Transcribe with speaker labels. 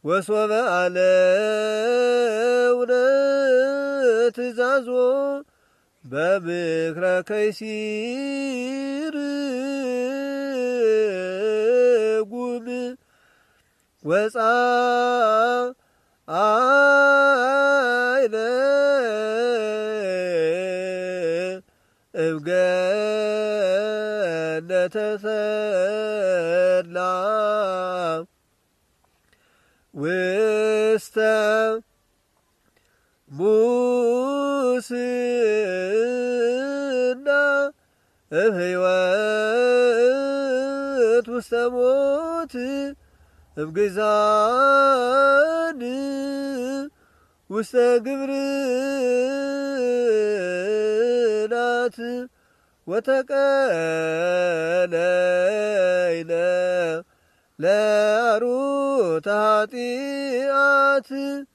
Speaker 1: ወሶበ አለውነ ትእዛዞ በምክረ ከይሲር ጉም ወፃ አይነ እብገነተ ተድላ ውስተ ሙስና እምሕይወት ውስተ ሞት እምግዛን ውስተ ግብርናት ወተቀነይነ ለአሩተ ኃጢአት